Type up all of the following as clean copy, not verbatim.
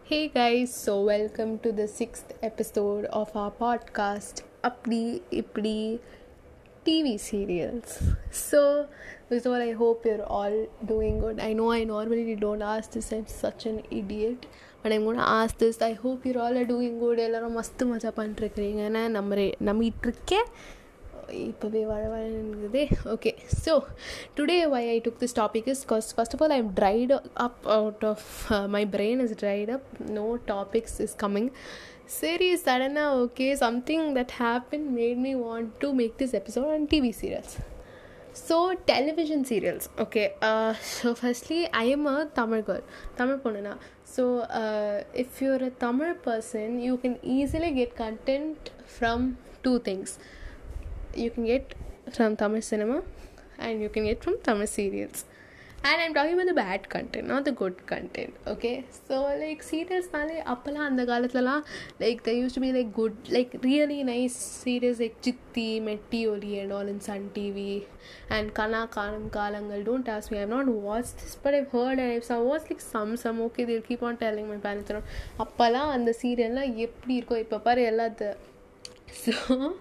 Hey guys, so welcome to the sixth episode of our podcast, Apdi Ipdi TV serials. So, first of all, I hope you're all doing good. I know I normally don't ask this, I'm such an idiot, but I'm gonna ask this. I hope you all are doing good. எல்லாரும் மஸ்து மஜா பண்ணிட்டுருக்கிறீங்கன்னு நம்பிட்டுருக்கேன். இப்போவே வளவளங்குதே. Okay, so today why I took this topic is because first of all I'm dried up out of my brain is dried up. No topics is coming. Series suddenly okay, something that happened made me want to make this episode on TV serials. So television serials. Okay, so firstly I am a Tamil girl, Tamil ponnana. So if you're a Tamil person, you can easily get content from two things. You can get from Tamil cinema and you can get from Tamil serials. And I'm talking about the bad content, not the good content. Okay, so like serials naale appala andha kaalathula like there used to be like good, like really nice series like Chitti, Metti Oli and all in Sun TV and Kana Kanam Kalangal. Don't ask me, I've not watched this, but I've heard and I've watched like some okay, they'll keep on telling my parents appala andha serial la eppadi irko ipa paru ella. So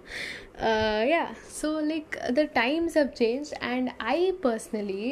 so like the times have changed, and I personally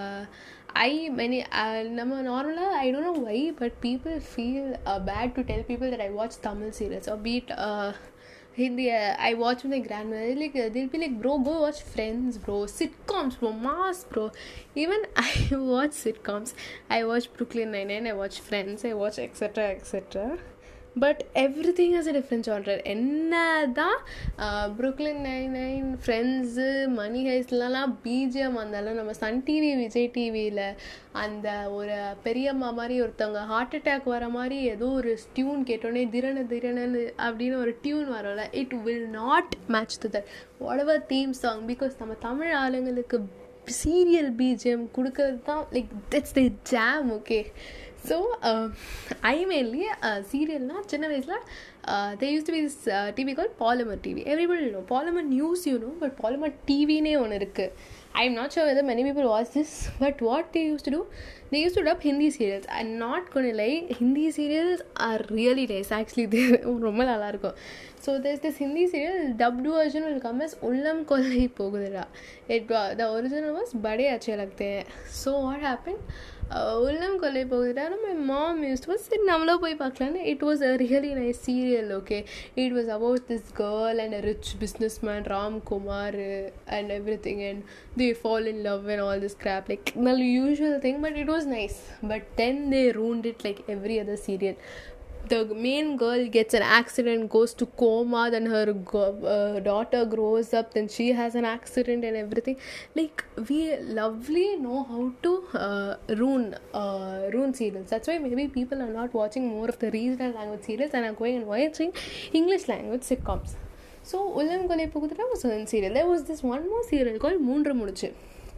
normally I don't know why, but people feel bad to tell people that I watch Tamil serials or be it Hindi. I watch with my grandmother, like they'll be like, bro, go watch Friends, bro, sitcoms, bro, Mass, bro. Even I watch sitcoms. I watch Brooklyn Nine-Nine, I watch Friends, I watch etc. But everything has a different genre. என்னதான் Brooklyn Nine-Nine, Friends, Money Heistலாம் BGM வந்தாலும் நம்ம Sun TV, Vijay டிவியில் அந்த ஒரு பெரியம்மா மாதிரி ஒருத்தவங்க ஹார்ட் அட்டாக் வர மாதிரி ஏதோ ஒரு டியூன் கேட்டோன்னே திரணன்னு அப்படின்னு ஒரு டியூன் வரோம்ல, it will not match to that whatever theme song. Because நம்ம தமிழ் ஆளுங்களுக்கு சீரியல் பிஜிஎம் கொடுக்கறது தான் like that's the jam. Okay, so I mainly serial na chinna vayasla there used to be this TV called Polymer TV. Everybody know Polymer News, but Polymer TV ne one irukku. I'm not sure whether many people watch this, but what they used to do, they used to dub Hindi serials. I'm not gonna lie, Hindi serials are really nice actually. They romma nalla irukum. So there's this Hindi serial, dubbed version will come as Ullam Kollai Pogudira. The original was Bade Achhe Lagte Hain. So what happened, Ullam Kollai Pogudira, my mom used to say namlo poi paaklan. It was a really nice serial. Okay, it was about this girl and a rich businessman, Ram Kumar, and everything, and they fall in love and all this crap, like the usual thing, but it was nice. But then they ruined it like every other serial. The main girl gets an accident, goes to coma, then her daughter grows up, then she has an accident and everything. Like we lovely know how to ruin serials. That's why maybe people are not watching more of the regional language serials and are going and watching English language sitcoms. So Ullam Kollai Pogudira was one serial. There was this one more serial called Moonru Mudichu.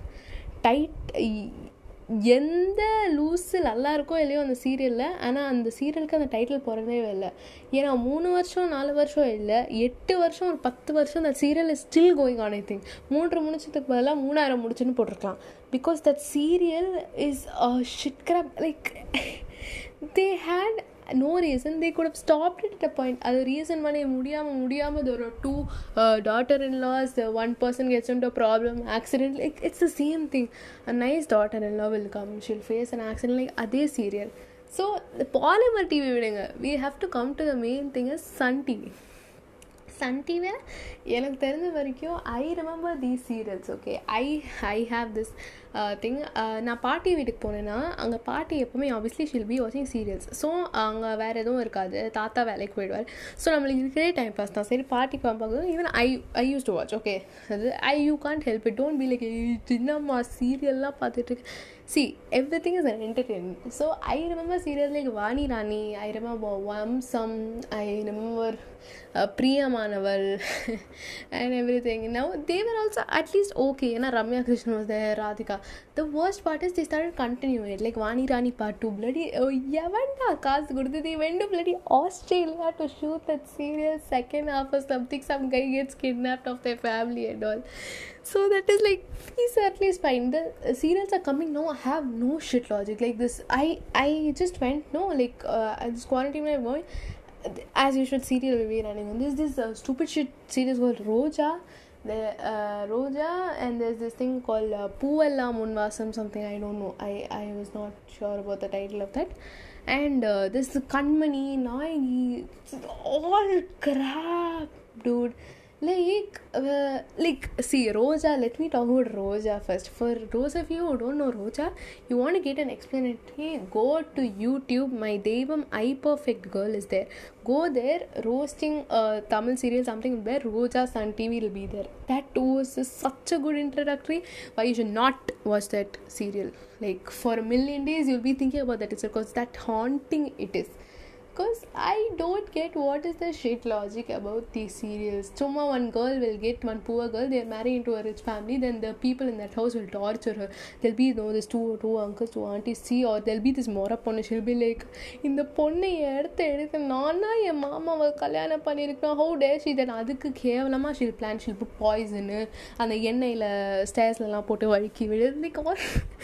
எந்த loose நல்லா இருக்கோ இல்லையோ அந்த சீரியலில், ஆனால் அந்த சீரியலுக்கு அந்த title போகிறதே இல்லை. ஏன்னா 3 வருஷம் 4 வருஷம் இல்லை, 8 வருஷம் ஒரு 10 வருஷம் அந்த serial is still going on. I think 3 முடிச்சதுக்கு பதிலாக 3000 முடிச்சுன்னு போட்டிருக்கலாம். Because that serial is shit crap. Like they had no reason. They could have stopped it at a point. அது ரீசன் பண்ணி முடியாமல் there are two daughter-in-laws, one person gets into a problem, accident, like it's the same thing. A nice daughter-in-law will come, she'll face an accident, like அதே serial. So the Polymer TV விடுங்க, we have to come to the main thing is Sun TV. Sun TV எனக்கு தெரிஞ்ச வரைக்கும் I remember these serials. Okay, I have this thing. நான் பாட்டி வீட்டுக்கு போனேன்னா அங்கே பாட்டி எப்போவுமே ஆப்வியஸ்லி ஷில் பி வாட்சிங் சீரியல்ஸ். ஸோ அங்கே வேறு எதுவும் இருக்காது, தாத்தா வேலைக்கு போயிடுவார். ஸோ நம்மளுக்கு இருக்கிறே டைம் பாஸ் தான். சரி பாட்டிக்கு பார்ப்பாங்க. Even I use to watch. Okay, அது you can't help it. Don't be like சின்னம்மா சீரியல்லாம் பார்த்துட்டு. See, everything is an entertainment. So I remember serials like Vani Rani, I remember Vamsam, I remember Priyamanaval and everything. Now they were also at least okay. Ramya Krishnan was there, Radhika. The worst part is they started continuing it, like Vani Rani Part 2. Bloody, oh, Yavanda, Kaas Gurdu, they went to bloody Australia to shoot that serial second half or something. Some guy gets kidnapped of their family and all. So that is like, he's at least fine. The serials are coming now, have no shit logic. Like this, I just went, no, like, this quarantine I'm going, as usual, serial will be running on. There's this stupid shit series called Roja. Roja, and there's this thing called Poovellam Unvasam something, I don't know. I was not sure about the title of that. And this Kanmani, Nai, all crap, dude. See, Roja, let me talk about Roja first. For those of you who don't know Roja, you want to get an explanation, go to YouTube. My Devam I Perfect Girl is there. Go there, roasting Tamil serial, something there. Roja Sun TV will be there. That was such a good introductory. Why you should not watch that serial. Like, for a million days, you'll be thinking about that. It's because that haunting it is. Because I don't get what is the shit logic about these serials. Chumma, one girl will get one poor girl, they're married into a rich family, then the people in that house will torture her. There'll be, there's two uncles, two aunties, see, or there'll be this Mora ponnu, she'll be like, in the ponnu eduthu nana en mama kalyanam pannirukka, how dare she, then adukku kevalama she'll plan, she'll put poison and the ennaila stairs la potu valiki vidu, like all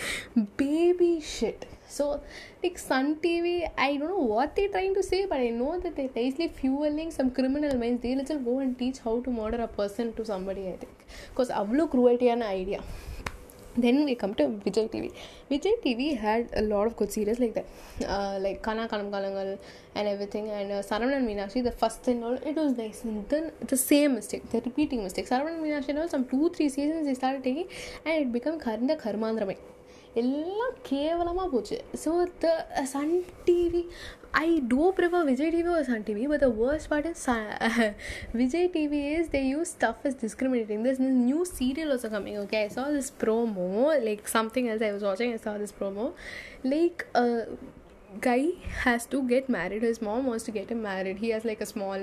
baby shit. So, like Sun TV, I don't know what they're trying to say, but I know that they're basically fueling some criminal minds. They'll just go and teach how to murder a person to somebody, I think. Because avlo cruelty an idea. Then we come to Vijay TV. Vijay TV had a lot of good series like that. Like Kana Kanam Kalangal and everything. And Saravanan Meenakshi, the first and all, it was nice. And then the same mistake, the repeating mistake. Saravanan Meenakshi and all, some 2-3 seasons they started taking, and it became Karmandramai. எல்லாம் கேவலமாக போச்சு. So the Sun TV, I do prefer Vijay TV or Sun TV, but the worst part is Vijay TV is they use stuff as discriminating. There's this new serial also coming, okay? I saw this promo, like something else I was watching, I saw this promo. Like guy has to get married, his mom wants to get him married. He has like a small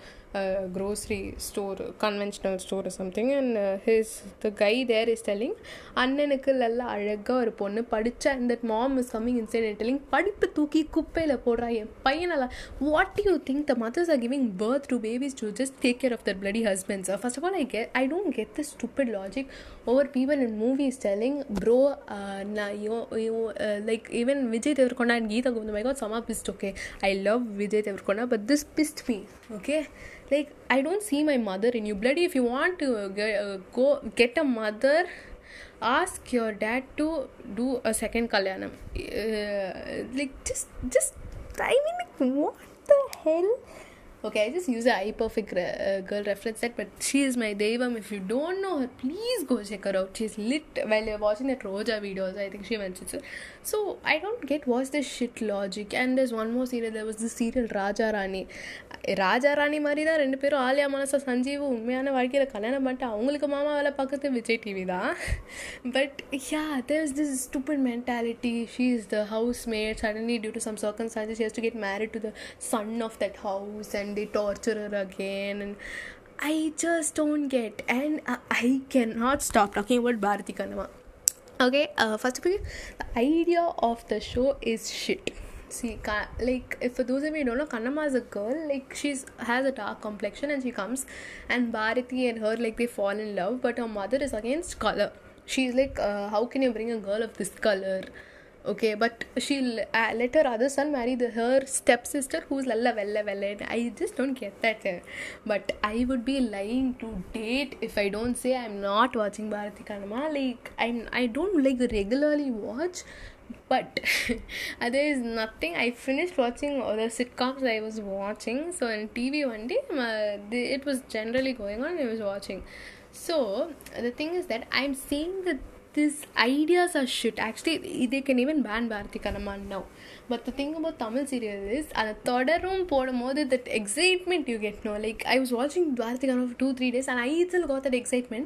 grocery store, conventional store or something, and the guy there is telling அண்ணனுக்கு நல்லா அழகா ஒரு பொண்ணு படிச்சா, and that mom is coming inside and telling படிப்பு தூக்கி குப்பையில போடுறா என் பையனெல்லாம். What do you think the mothers are giving birth to babies to just take care of their bloody husbands? First of all, I don't get this stupid logic over people in movies telling bro, like even Vijay Deverakonda and Geetha Govindam, I got some pissed. Okay, I love Vijay Deverakonda, but this pissed me. Okay, like I don't see my mother in you. Bloody, if you want to go get a mother, ask your dad to do a second kalyanam. Like just I mean, like, what the hell? Okay, I just use a I Perfect Girl reference set, but she is my Devam. If you don't know her, please go check her out. She's lit while you're watching that Roja videos. I think she mentions it. So I don't get what's this shit logic. And there's one more serial. There was this serial Raja Rani மாதிரி தான் ரெண்டு பேரும் ஆலியா மனசா சஞ்சீவ் உண்மையான வாழ்க்கையில் கல்யாணம் பண்ணிட்டு அவங்களுக்கு மாமா வேலை பார்க்கறது விஜய் டிவி தான். But yeah, there's this stupid mentality. She is the housemaid. Suddenly, due to some circumstances, she has to get married to the son of that house, and they torture her again. And I just don't get. And I cannot stop talking about Bharati Kannamma. Okay, first of all, the idea of the show is shit. See, like, if for those of you who don't know, Kannamma is a girl, like, has a dark complexion, and she comes, and Bharati and her, like, they fall in love, but her mother is against color. She's like, how can you bring a girl of this color? Okay, but she'll let her other son marry her stepsister who's lalla vella. I just don't get that. But I would be lying to date if I don't say I'm not watching Bharati Kannamma. Like, I don't like regularly watch, but there is nothing. I finished watching all the sitcoms I was watching. So in TV one day, it was generally going on, I was watching. So the thing is that I'm seeing that these ideas are shit. Actually, they can even ban Bharati Kannamma now. But the thing about Tamil serial is, அந்த தொடரும் போடும்போது that excitement you get, no? Like, I was watching Bharati Kannamma for 2-3 days and I still got that excitement.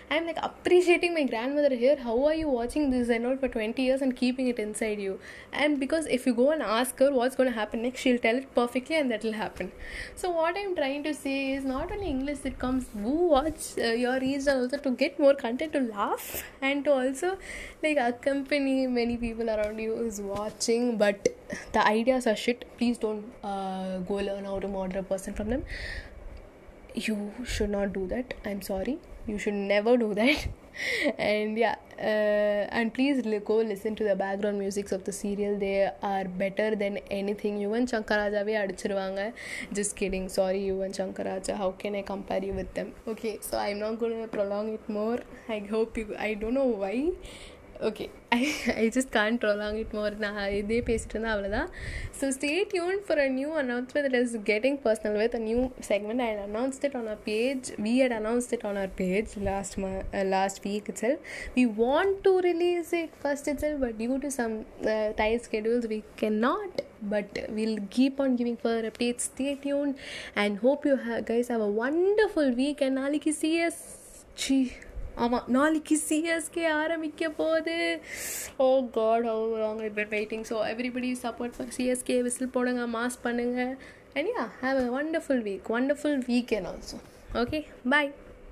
I'm like appreciating my grandmother here. How are you watching this and all for 20 years and keeping it inside you? And because if you go and ask her what's going to happen next, she'll tell it perfectly and that will happen. So what I'm trying to say is not only English sitcoms, who watch your region also to get more content to laugh and to also like accompany many people around you who's watching, but the ideas are shit. Please don't go learn how to model a person from them. You should not do that. I'm sorry. You should never do that. And yeah, and please go listen to the background musics of the serial. They are better than anything. Yuvan Shankar Rajaவே அடிச்சிருவாங்க. Just kidding. Sorry, Yuvan Shankar Raja. How can I compare you with them? Okay, so I'm not going to prolong it more. I don't know why. Okay, I just can't prolong it more. நான் இதே பேசிட்டு இருந்தா அவ்வளோதான். So stay tuned for a new announcement that is getting personal with a new segment. I announced it on our page. We had announced it on our page last week itself. We want to release it first itself, but due to some tight schedules we cannot. But we'll keep on giving further updates. Stay tuned and hope you guys have a wonderful week. And நாளைக்கு ஆமாம், நாளைக்கு CSK ஆரம்பிக்க போகுது. Oh god, how long I've been waiting. So everybody support for CSK. Whistle போடுங்க, mass பண்ணுங்க. And yeah, have a wonderful week, wonderful weekend also. Okay, bye.